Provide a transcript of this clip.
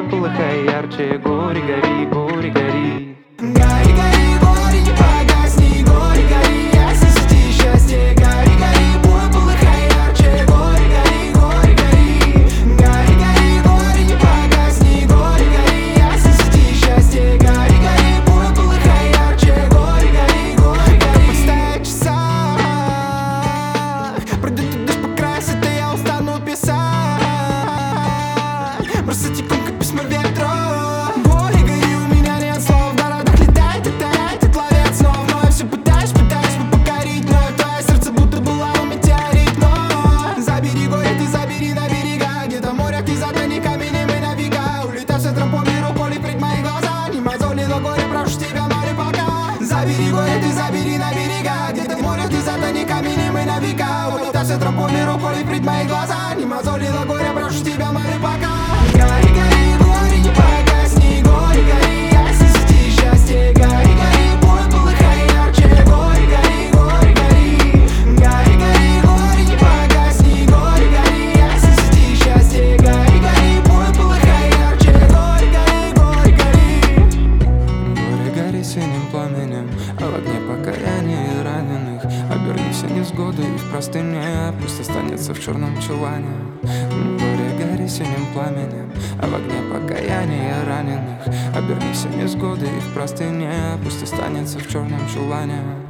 полыхай ярче, гори, гори, гори, гори. Гори, гори, гори, не погасни, гори, гори, ясно свети счастье. Гори, гори, бой, полыхай ярче, гори, гори, гори, гори. Гори, гори, гори, не погасни, гори, гори, ясно свети счастье. Гори, гори, бой, полыхай ярче, гори, гори, гори, гори. Подставить часа, пройдет дождь по краю света, я устану писать. Бросать икон, как письма ветру. Гори, гори, у меня нет слов. В городах летает и тает, и ловец снов. Но я все пытаюсь покорить. Но твое сердце будто было у метеорит. Но забери горе, ты забери на берега. Где-то в морях ты затони каменем и навека. Улетай в центром по миру, поле пред мои глаза. Не мозолило горе, прошу тебя, море пока. Забери горе, ты забери на берега. Где-то в морях ты затони каменем и навека. Улетай в центром по миру, поле пред мои глаза. Не мозолило горе, прошу тебя, море пока. Гори, гори, гори, не погасни, гори, гори, ясно свети счастье. Гори, гори, бой, полыхай ярче, гори, гори, гори, гори. Гори, гори, гори, не погасни, гори, гори, ясно свети счастье. Гори, гори, бой, полыхай ярче, гори, гори, гори, гори. Горе, гори синим пламенем, а в огне покаяния и раненых. Оберни все невзгоды и в простыне, пусть останется в черном чулане. Горе, гори синим пламенем, а в огне покаяния и раненых. Оберни все невзгоды и в простыне, пусть останется в черном чулане.